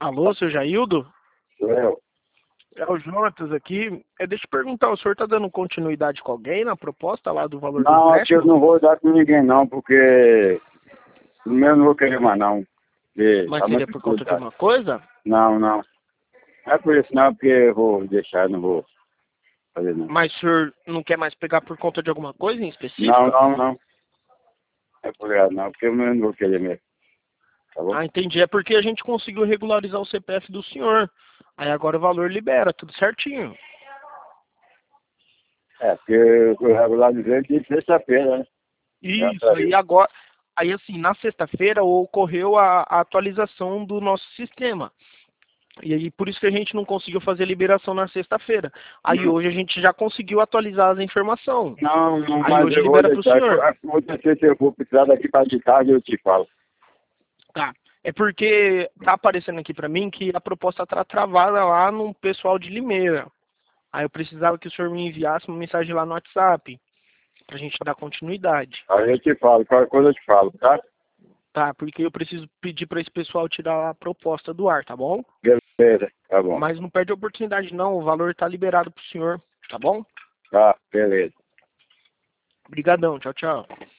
Alô, seu Jaildo? Sou eu. É o Jonatas aqui. Deixa eu perguntar, o senhor está dando continuidade com alguém na proposta lá do valor do Não, aqui eu empréstimo? não vou dar com ninguém não, porque primeiro eu não vou querer mais não. Porque Mas tá seria muito por conta de dificuldade. alguma coisa? Não, não. Não é por isso não, porque eu vou deixar, não vou fazer não. Mas o senhor não quer mais pegar por conta de alguma coisa em Não, específica? não, não. Não é por isso não, porque eu não vou querer mesmo. Tá bom? Ah, entendi. É porque a gente conseguiu regularizar o CPF do senhor. Aí agora o valor libera, tudo certinho. É, porque eu regularizei de sexta-feira, né? Graças Isso, a aí Deus. agora. Aí assim, na sexta-feira ocorreu a atualização do nosso sistema. E aí por isso que a gente não conseguiu fazer a liberação na sexta-feira. Aí Não, hoje a gente já conseguiu atualizar as informações. não, não, Aí mas hoje eu vou libera para o deixar. senhor. Vou deixar, se eu for precisar daqui para de tarde, eu te falo. Tá. É porque tá aparecendo aqui para mim que a proposta tá travada lá no pessoal de Limeira. Aí eu precisava que o senhor me enviasse uma mensagem lá no WhatsApp pra gente dar continuidade. Aí eu te falo, qualquer coisa eu te falo, tá? Tá? Porque eu preciso pedir para esse pessoal tirar a proposta do ar, tá bom? Beleza, tá bom. Mas não perde a oportunidade não, o valor tá liberado pro senhor, tá bom? Tá, beleza. Obrigadão, tchau, tchau.